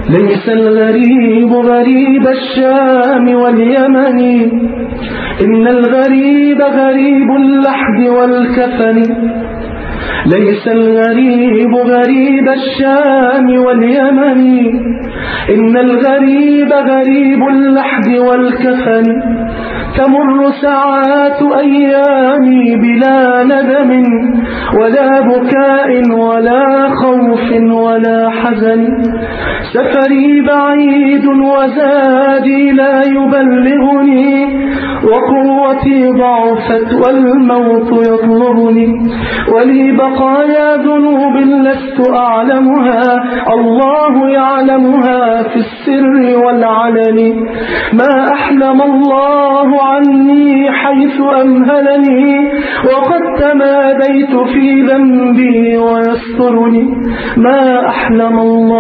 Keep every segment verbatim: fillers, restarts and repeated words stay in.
ليس الغريب غريب الشام واليمن، إن الغريب غريب اللحد والكفن. ليس الغريب غريب الشام واليمن، إن الغريب غريب اللحد والكفن. تمر ساعات أيامي بلا ندم ولا بكاء ولا خوف ولا حزن. سفري بعيد وزادي لا يبلغني، وقوتي ضعفت والموت يطلبني. ولي بقايا ذنوب لست أعلمها، الله يعلمها في السر والعلن. ما أحلم الله عني حيث أمهلني، وقد تماديت في ذنبي ويسترني. ما أحلم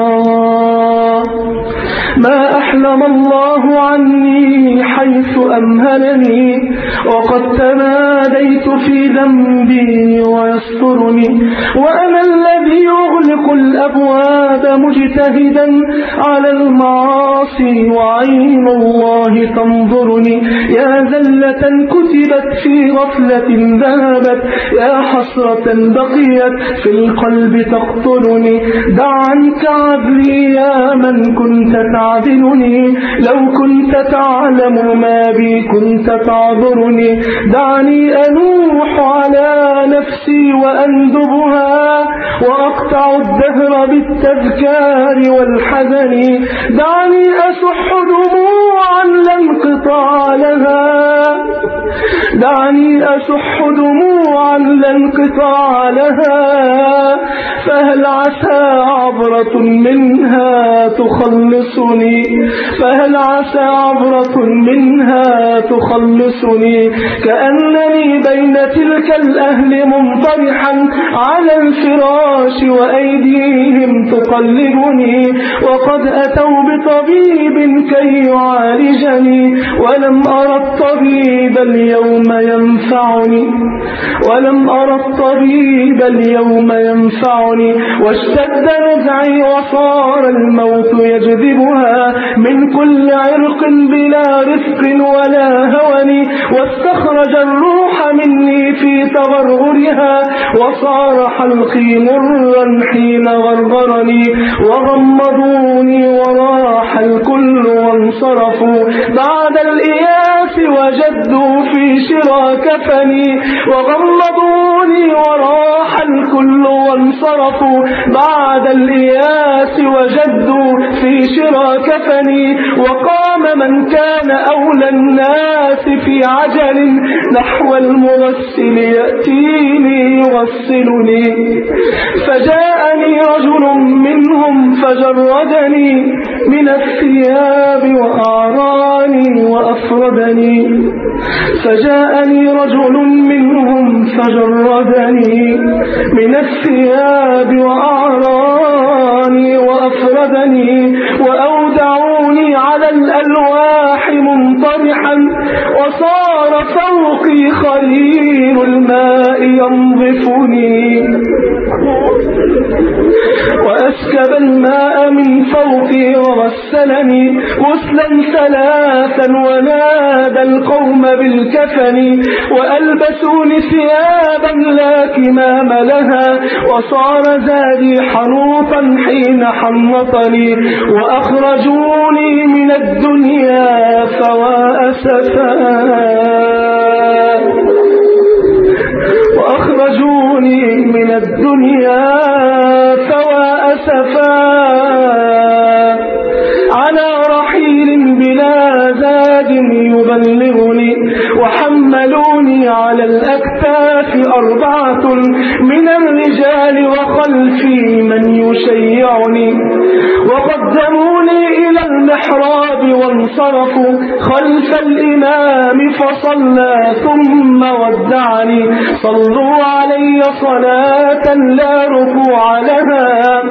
الله ما أحلم الله عني حيث أمهلني، وقد تماديت في ذنبي ويسترني. وأنا الذي يغلق الأبواب مجتهدا على المعاصي، وعين الله تنظرني. يا زلة كتبت في غفلة ذهبت، يا حسرة بقيت في القلب تقتلني. دع عنك عدلي يا من كنت تعدلني، لو كنت تعلم ما بي كنت تعذرني. دعني أنوح على نفسي وأندبها، وأقطع الدهر بالتذكار والحزن. دعني أسح دموعا لا انقطاع لها، دعني أسح دموعا لا انقطاع لها. فهل عسى عبرة منها تخلصني، فهل عسى عبرة منها تخلصني. كأنني بين تلك الأهل منطرحا على الفراش، وأيديهم تقلبني. وقد أتوا بطبيب كي يعالجني، ولم أرى الطبيب اليوم ينفعني، ولم أرى الطبيب اليوم ينفعني. واشتد نزعي وصار الموت يجذبها من كل عرق بلا رفق ولا هون. واستخرج الروح مني في تغرغرها، وصار حلقي مرا حين غرغرني. وغمضوني وراح الكل وانصرفوا بعد الإياس، وجدوا في شرى كفني. وغمضوني وراح الكل وانصرفوا بعد الإياس، وجدوا في شرى كفني. وقام من كان أولى الناس في عجل نحو المغسل يأتيني يغسلني. فجاءني رجل منهم فجردني من الثياب وأعراني وأفردني. فجاءني رجل منهم فجردني من الثياب وأعراني وأفردني. وأودعوني على الألواح منطرحا، وصار فوقي خليل الماء ينظفني. وأسكب الماء من فوقي وغسلني غسلا ثلاثا، ونادى القوم بالكفن. وألبسوني ثيابا لا كمام لها، وصار زادي حنوطا حين حنطني. وأخرجوني من الدنيا فوا أسفا، وأخرجوني من الدنيا فوا أسفا على رحيل بلا زاد يبلغني. وحملوني على الأكتاف أربعة من الرجال، وخلفي من يشيعني. وقدموني إلى المحراب وانصرفوا خلف الإمام فصلى ثم ودعني. صلوا علي صلاة لا ركوع لها.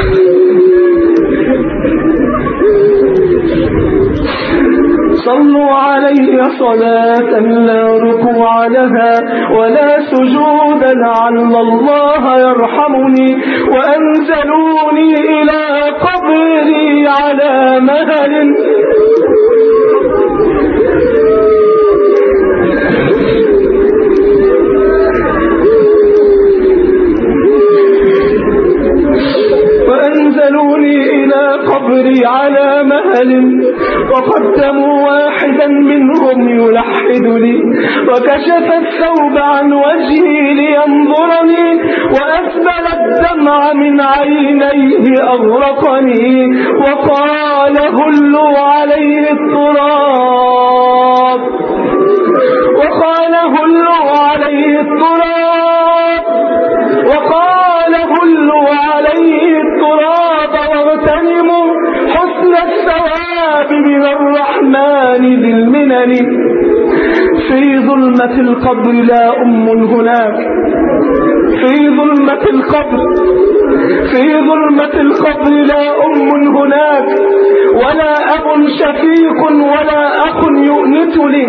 صلوا علي صلاة لا ركوع لها ولا سجود لعل الله يرحمني وأنزلوني إلى قبري على مهل وأنزلوني إلى قبري على مهل وقدموا واحدا منهم يلحدني وكشف الثوب عن وجهي لينظرني وأسبل الدمع من عينيه أغرقني وقال هلوا عليه التراب وقال هلوا عليه التراب وقال هلوا عليه التراب واغتنموا حسن الثواب من الرحمن ذي المنن. في ظلمة القبر لا أم هناك في ظلمة القبر في ظلمة القبر لا أم هناك ولا أب شفيق ولا أخ يؤنسني.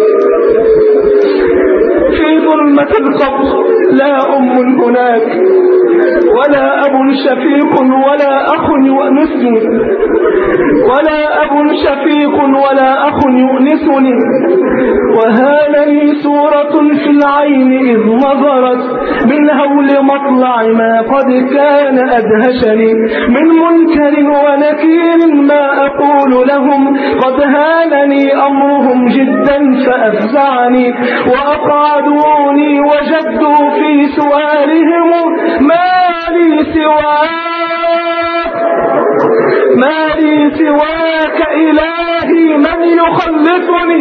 في ظلمة القبر لا أم هناك ولا أب شفيق ولا أخ يؤنسني ولا أب شفيق ولا أخ يؤنسني. وهالني صورة في العين إذ نظرت من هول مطلع ما قد كان أدهشني من منكر ونكير ما أقول لهم قد هانني أمرهم جدا فأفزعني وأقعدوني وجدوا في سؤالهم ما لي سواك ما لي سواك إلهي من يخلصني.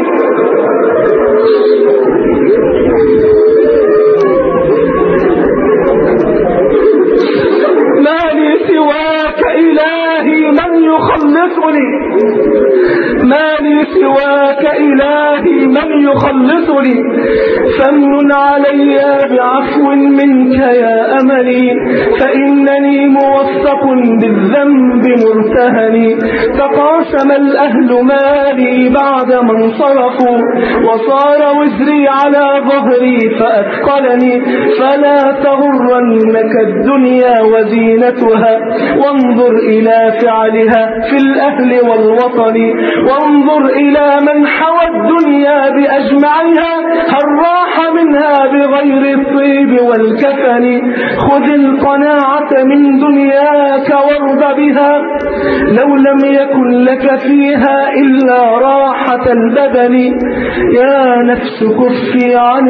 ما لي سواك إلهي من يخلصني ما لي سواك إلهي من يخلصني. فمن علي بعفو منك يا أملي فإنني موثق بالذنب مرتهني. تقاسم الأهل مالي بعد ما انصرفوا وصار وزري على ظهري فأثقلني. فلا تغرنك الدنيا وزينتها وانظر إلى فعلها في الأهل والوطن وانظر إلى من حوى الدنيا بأجمعها هل راح منها بغير الطيب والكفن. خذ القناعة من دنياك وارض بها لو لم يكن لك فيها إلا راحة البدن. يا نفس كفي عن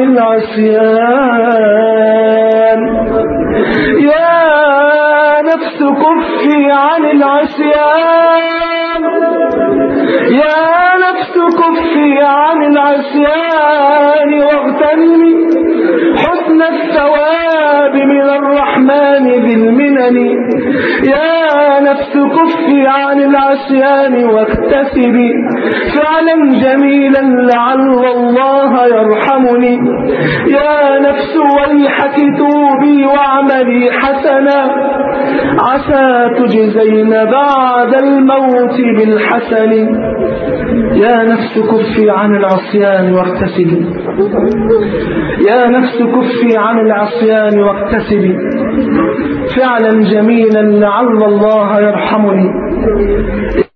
العصيان يا نفس كفي عن العصيان يا نفس كفي عن العصيان واغتنمي حسن الثواب من الرحمن ذي المنن. يا نفس كفي عن العصيان واكتسبي فعلا جميلا لعل الله يرحمني. يا نفس ويحك توبي واعملي حسنا عسى تجزين بعد الموت بالحسن. يا نفس كفي عن العصيان واغتسبي يا نفس كفي عن العصيان واغتسبي فعلا جميلا لعل الله يرحمني.